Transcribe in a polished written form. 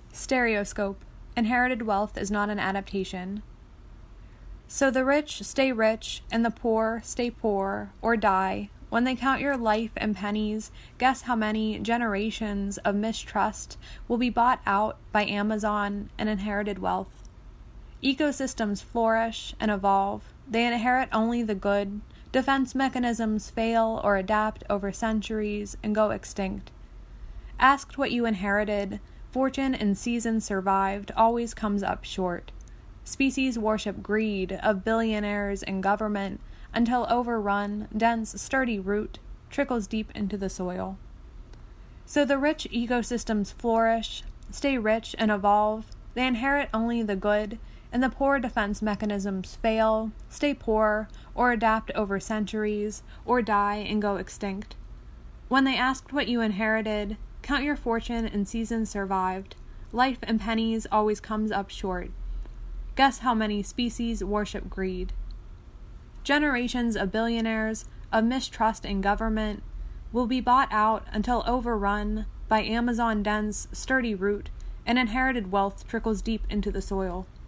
Stereoscope. Inherited wealth is not an adaptation. So the rich stay rich, and the poor stay poor, or die. When they count your life in pennies, guess how many generations of mistrust will be bought out by Amazon and inherited wealth. Ecosystems flourish and evolve. They inherit only the good. Defense mechanisms fail or adapt over centuries and go extinct. Asked what you inherited, fortune and seasons survived always comes up short. Species worship greed of billionaires and government until overrun, dense, sturdy root trickles deep into the soil. So the rich ecosystems flourish, stay rich, and evolve. They inherit only the good, and the poor defense mechanisms fail, stay poor, or adapt over centuries, or die and go extinct. When they asked what you inherited, count your fortune and seasons survived. Life in pennies always comes up short. Guess how many species worship greed. Generations of billionaires, of mistrust in government, will be bought out until overrun by Amazon dense, sturdy root, and inherited wealth trickles deep into the soil.